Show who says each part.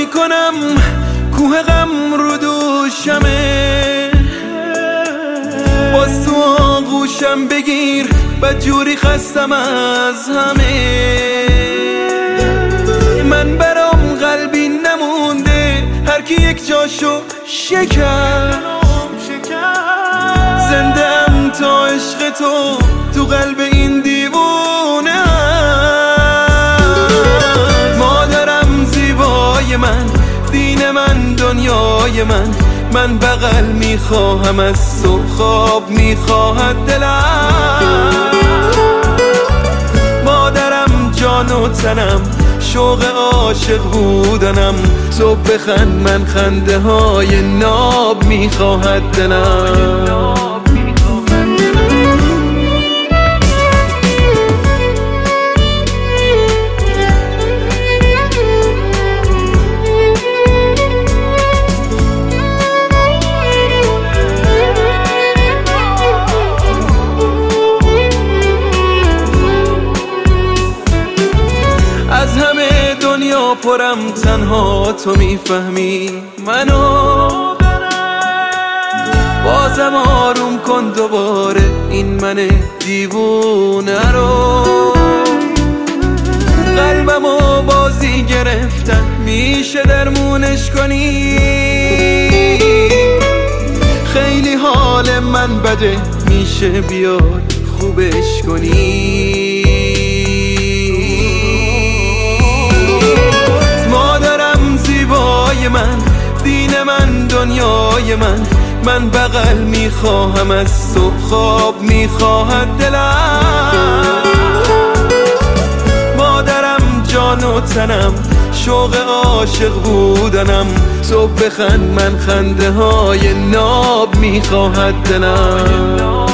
Speaker 1: میکنم کوه غم رو دوشمه، باز تو آغوشم بگیر بدجوری خستم از همه. من برام قلبی نمونده هر کی یک جاشو شکست، زنده ام تا عشق تو قلب این دیوونه. مادرم زیبای من، دین من، دنیای من بغل میخواهم از تو، خواب میخواهد دلم. مادرم جان و تنم، شوق عاشق بودنم، تو بخند من خنده های ناب میخواهد دلم. از همه دنیا پرم تنها تو میفهمی منو، بازم آروم کن دوباره این من دیوونه رو. قلبمو بازی گرفتن، میشه درمونش کنی؟ خیلی حال من بده، میشه بیاد خوبش کنی؟ من، دین من، دنیای من بغل میخواهم از تو، خواب میخواهد دلم. مادرم جان و تنم، شوق عاشق بودنم، تو بخند من خنده های ناب میخواهد دلم.